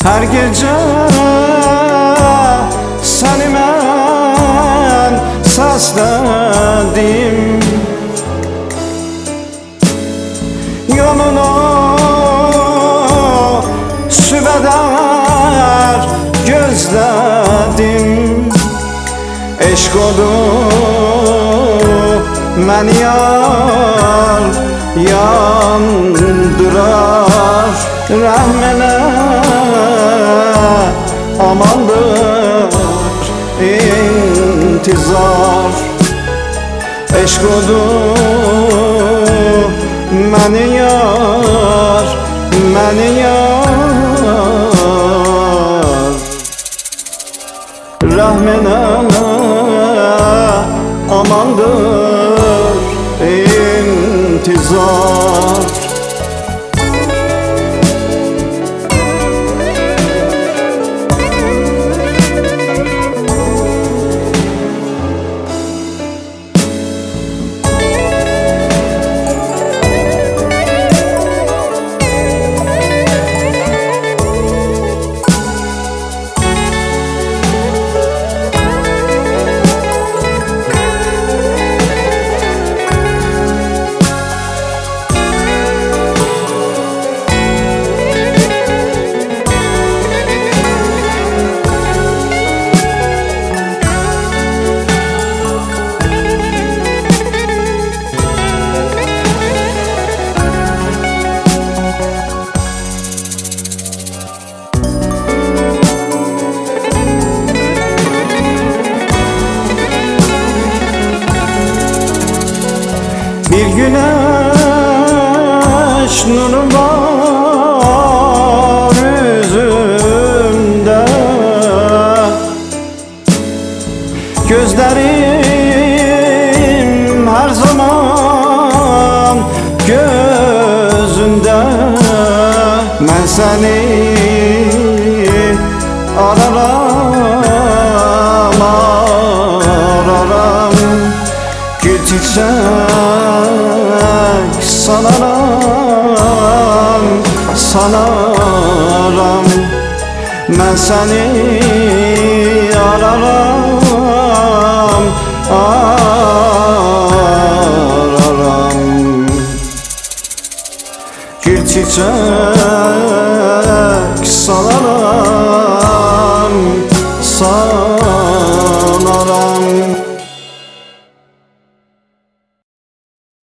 Hər gecə səni mən səslədim, yolunu sübədər gözlədim. Eşq odu məni yar yandırar, rəhm elə amandır intizar. Eşq odu məni yar, məni yar, rəhm elə amandır intizar. Bir güneş nuru var yüzümde, gözlerim her zaman gözünde. Ben seni araram, araram, gül çiçek sanaram, sanaram. Ben seni araram, araram, gül çiçek